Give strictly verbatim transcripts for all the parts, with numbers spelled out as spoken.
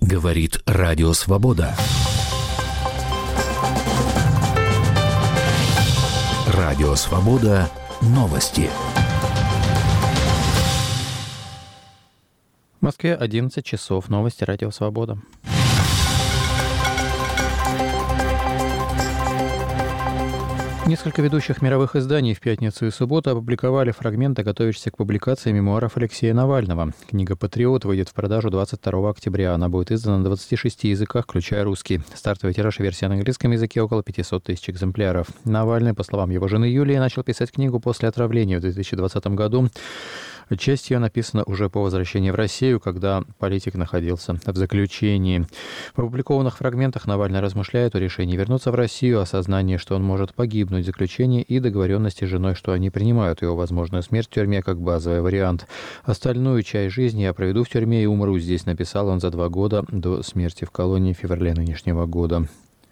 Говорит Радио Свобода. Радио Свобода. Новости. В Москве одиннадцать часов. Новости Радио Свобода. Несколько ведущих мировых изданий в пятницу и субботу опубликовали фрагменты, готовящиеся к публикации мемуаров Алексея Навального. Книга «Патриот» выйдет в продажу двадцать второго октября. Она будет издана на двадцати шести языках, включая русский. Стартовый тираж и версия на английском языке около пятьсот тысяч экземпляров. Навальный, по словам его жены Юлии, начал писать книгу после отравления в две тысячи двадцатом году. Часть ее написана уже по возвращении в Россию, когда политик находился в заключении. В опубликованных фрагментах Навальный размышляет о решении вернуться в Россию, осознании, что он может погибнуть в заключении, и договоренности с женой, что они принимают его возможную смерть в тюрьме как базовый вариант. Остальную часть жизни я проведу в тюрьме и умру здесь, написал он за два года до смерти в колонии в феврале нынешнего года.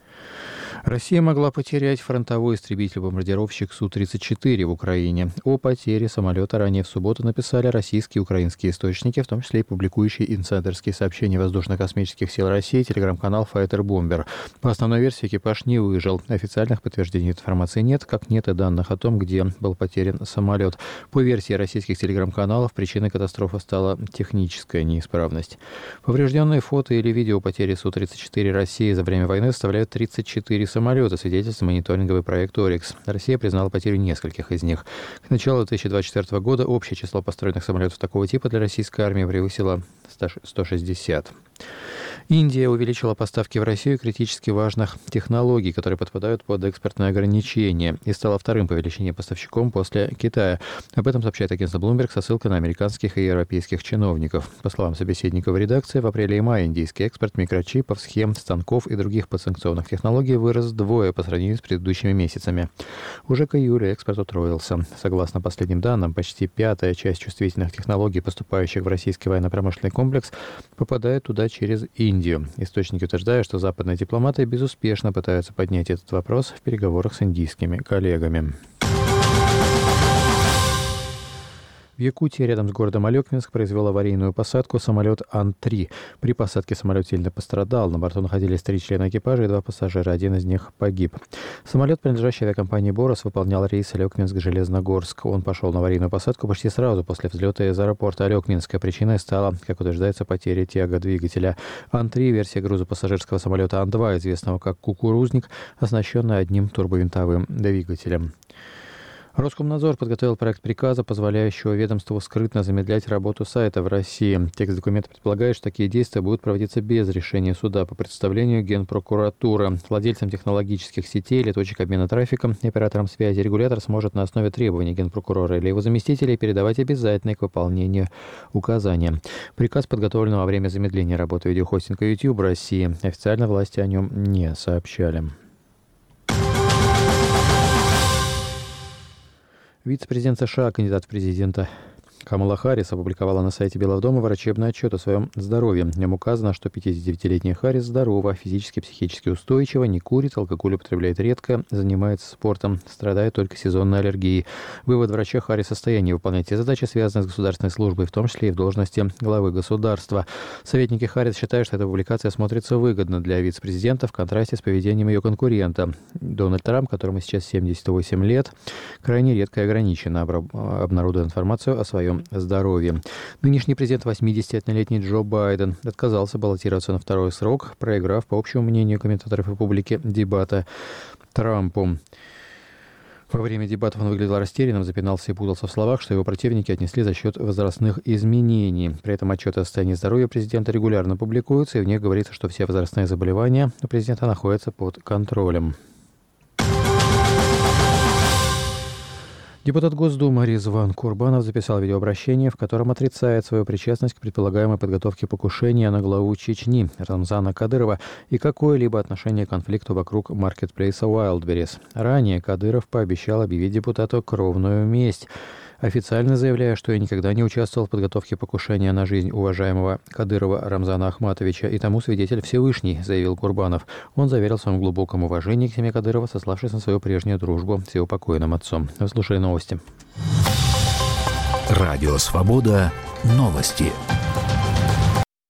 Россия могла потерять фронтовой истребитель-бомбардировщик Су тридцать четыре в Украине. О потере самолета ранее в субботу написали российские и украинские источники, в том числе и публикующие инсайдерские сообщения воздушно-космических сил России телеграм-канал Fighter Bomber. По основной версии экипаж не выжил. Официальных подтверждений информации нет, как нет и данных о том, где был потерян самолет. По версии российских телеграм-каналов, причиной катастрофы стала техническая неисправность. Поврежденные фото или видео потери Су тридцать четыре России за время войны составляют тридцать четыре самолета, свидетельствует мониторинговый проект «Орикс». Россия признала потерю нескольких из них. К началу две тысячи двадцать четвёртого года общее число построенных самолетов такого типа для российской армии превысило сто шестьдесят. Индия увеличила поставки в Россию критически важных технологий, которые подпадают под экспортные ограничения, и стала вторым по величине поставщиком после Китая. Об этом сообщает агентство Bloomberg со ссылкой на американских и европейских чиновников. По словам собеседников в редакции, в апреле и мае индийский экспорт микрочипов, схем, станков и других подсанкционных технологий вырос вдвое по сравнению с предыдущими месяцами. Уже к июлю экспорт утроился. Согласно последним данным, почти пятая часть чувствительных технологий, поступающих в российский военно-промышленный комплекс, попадает туда через Индию. Источники утверждают, что западные дипломаты безуспешно пытаются поднять этот вопрос в переговорах с индийскими коллегами. В Якутии рядом с городом Алекминск произвел аварийную посадку самолет Ан три. При посадке самолет сильно пострадал. На борту находились три члена экипажа и два пассажира. Один из них погиб. Самолет, принадлежащий авиакомпании «Борос», выполнял рейс Алекминск-Железногорск. Он пошел на аварийную посадку почти сразу после взлета из аэропорта Алекминска. Причиной стала, как утверждается, потеря тяга двигателя. Ан три – версия грузопассажирского самолета Ан два, известного как «Кукурузник», оснащенная одним турбовинтовым двигателем. Роскомнадзор подготовил проект приказа, позволяющего ведомству скрытно замедлять работу сайта в России. Текст документа предполагает, что такие действия будут проводиться без решения суда по представлению Генпрокуратуры. Владельцам технологических сетей или точек обмена трафиком и операторам связи регулятор сможет на основе требований генпрокурора или его заместителей передавать обязательные к выполнению указания. Приказ подготовлен во время замедления работы видеохостинга YouTube в России. Официально власти о нем не сообщали. Вице-президент США, кандидат в президенты Камала Харрис опубликовала на сайте Белого дома врачебный отчет о своем здоровье. В нем указано, что пятидесятидевятилетняя Харрис здорова, физически и психически устойчива, не курит, алкоголь употребляет редко, занимается спортом, страдает только сезонной аллергией. Вывод врача: Харрис в состоянии выполнять все задачи, связанные с государственной службой, в том числе и в должности главы государства. Советники Харрис считают, что эта публикация смотрится выгодно для вице-президента в контрасте с поведением ее конкурента. Дональд Трамп, которому сейчас семьдесят восемь лет, крайне редко и ограниченно обнародует информацию о своем здоровье. Нынешний президент, восьмидесятилетний Джо Байден, отказался баллотироваться на второй срок, проиграв, по общему мнению комментаторов и публики, дебаты Трампу. Во время дебатов он выглядел растерянным, запинался и путался в словах, что его противники отнесли за счет возрастных изменений. При этом отчеты о состоянии здоровья президента регулярно публикуются, и в них говорится, что все возрастные заболевания у президента находятся под контролем. Депутат Госдумы Резван Курбанов записал видеообращение, в котором отрицает свою причастность к предполагаемой подготовке покушения на главу Чечни Рамзана Кадырова и какое-либо отношение к конфликту вокруг маркетплейса Wildberries. Ранее Кадыров пообещал объявить депутату кровную месть, официально заявляя, что я никогда не участвовал в подготовке покушения на жизнь уважаемого Кадырова Рамзана Ахматовича, и тому свидетель Всевышний, заявил Курбанов. Он заверил в своем глубоком уважении к семье Кадырова, сославшись на свою прежнюю дружбу с его покойным отцом. Вы слушали новости. Радио Свобода. Новости.